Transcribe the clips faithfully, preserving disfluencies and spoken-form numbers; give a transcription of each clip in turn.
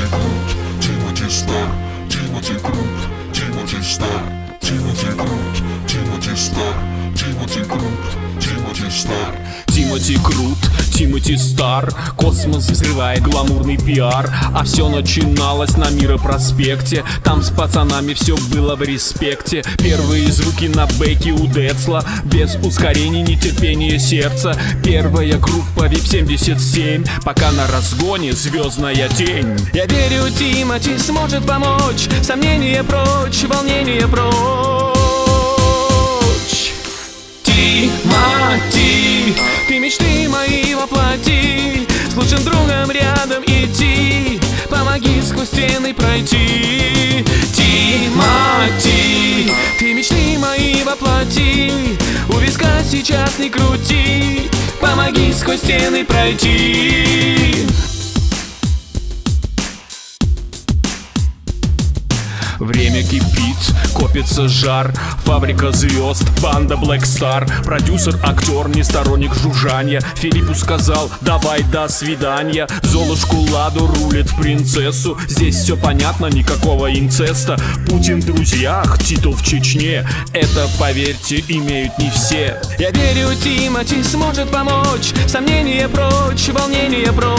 Тимати Крут, Тимати Стар, Тимати Крут, Тимати Стар, Тимати Крут, Тимати Стар, Тимати Крут, Тимати Стар. Тимати Крут, Тимати Стар. Космос взрывает гламурный пиар. А все начиналось на Мира-проспекте. Там с пацанами все было в респекте. Первые звуки на бэке у Децла. Без ускорений, нетерпения сердца. Первая группа ви ай пи семьдесят семь. Пока на разгоне звездная тень. Я верю, Тимати сможет помочь. Сомнения прочь, волнения прочь. Тимати, ты мечты мои воплоти. С лучшим другом рядом идти. Помоги сквозь стены пройти. Тимати, ты мечты мои воплоти. У виска сейчас не крути. Помоги сквозь стены пройти. Время кипит, копится жар. Фабрика звезд, банда Black Star. Продюсер, актер, не сторонник жужжанья. Филиппу сказал, давай до свидания. Золушку Ладу рулит в принцессу. Здесь все понятно, никакого инцеста. Путин в друзьях, Титов в Чечне. Это, поверьте, имеют не все. Я верю, Тимати сможет помочь. Сомнения прочь, волнения прочь.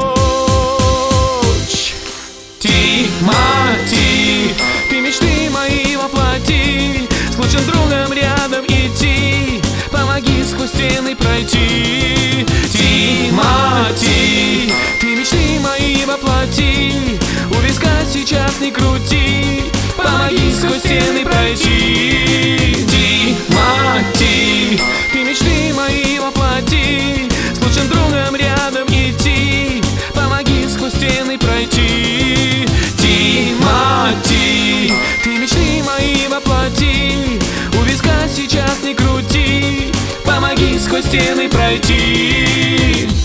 Тимати, ты мечты мои воплоти. С лучшим другом рядом идти. Помоги сквозь стены пройти. Тимати, ты мечты мои воплоти. У виска сейчас не крути. Помоги сквозь стены пройти. Тимати, ты мечты мои воплоти. С лучшим другом рядом идти. Помоги сквозь стены пройти. Тимати, ты мечты мои воплоти. У виска сейчас не крути. Помоги сквозь стены пройти.